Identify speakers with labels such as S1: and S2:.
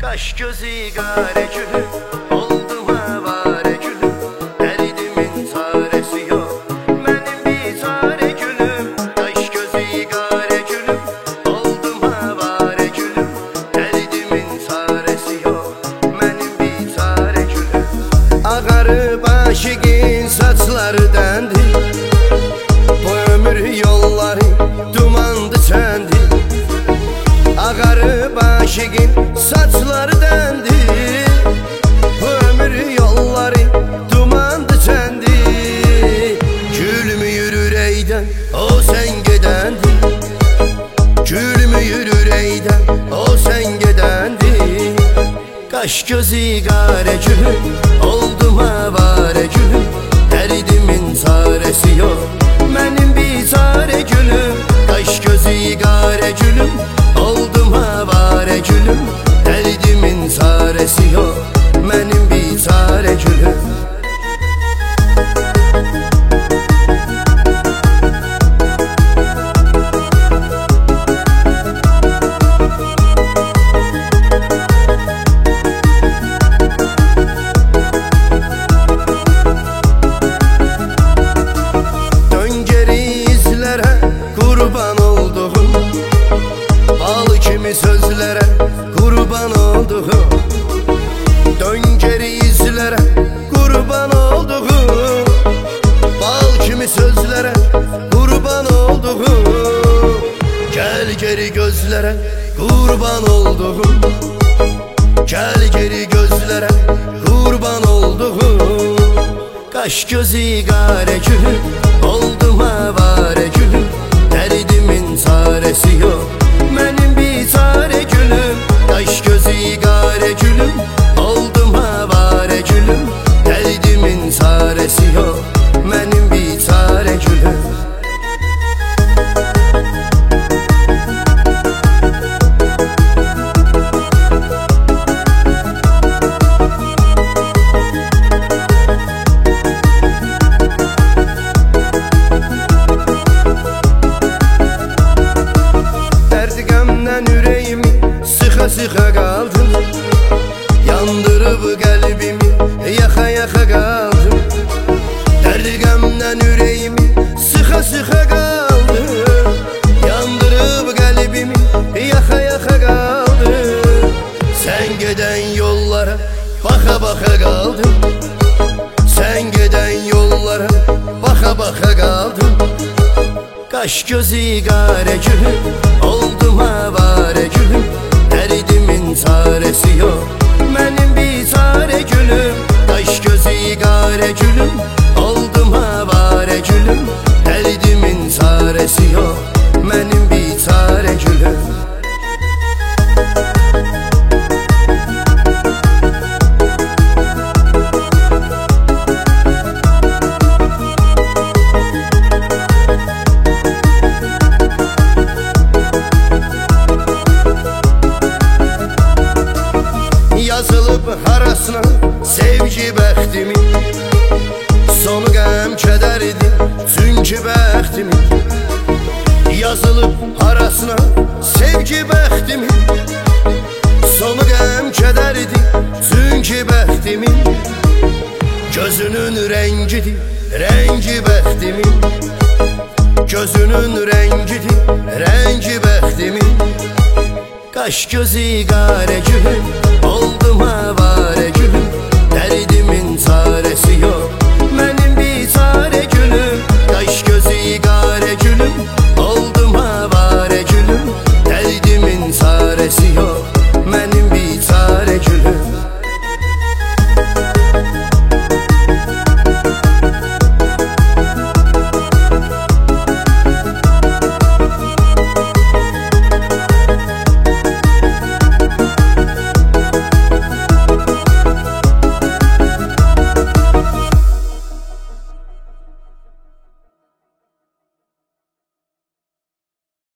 S1: Kaş gözü gare gülüm, oldum avare gülüm. Derdimin çaresi yok, benim bir çare gülüm. Kaş gözü gare gülüm, oldum avare gülüm. Derdimin çaresi yok, benim bir çare gülüm. Ağarıp aşıqın saçlardandı, bu ömür yolları dumandı səndi. Ağarıp aşıqın saçlardandı, bu ömür yolları dumandı səndi. Gülmüyür ürəkdən o sən gedəndi, gülmüyür ürəkdən o sən gedəndi. Kaş gözü qare gülüm, oldum avare gülüm. Derdimin çaresi yok, benim bir çare gülüm. Kaş gözü qare gülüm, oldum avare gülüm. Derdimin çaresi yok, benim bir çare gülüm. Kurban olduğum bal kimi sözlere kurban olduğum, dön geri izlere kurban olduğum, bal kimi sözlere kurban olduğum. Gel geri gözlere kurban olduğum, gel geri gözlere kurban olduğum. Kaş gözü qare gülüm, oldum avare gülüm. Derdimin çaresi yok, benim bir çare gülüm. Kaş gözü qare gülüm, oldum avare gülüm. Derdimin çaresi yok, benim bir çare gülüm. Sıxa qaldım, yandırıb qəlbimi, yaxa yaxa qaldım. Dərdi qəmdən ürəyimi sıxa sıxa qaldım, yandırıb qəlbimi, yaxa yaxa qaldım. Sən gedən yollara baxa baxa qaldım, sən gedən yollara baxa baxa qaldım. Kaş gözü qare gülüm, oldum avare gülüm. Derdimin çaresi yok, benim bir çare gülüm. Kaş gözü qare gülüm, oldum avare gülüm. Derdimin çaresi yok, benim bir çare gülüm. Yazılıb harasına sevgi bəxtimin, sonu qəm kədərdir çünki bəxtimin. Yazılıb harasına sevgi bəxtimin, sonu qəm kədərdir çünki bəxtimin. Gözünün rəngidir, rəngi bəxtimin, gözünün rəngidir, rəngi bəxtimin. Kaş gözü qare gülüm, oldum avare gülüm. Derdimin çaresi yok,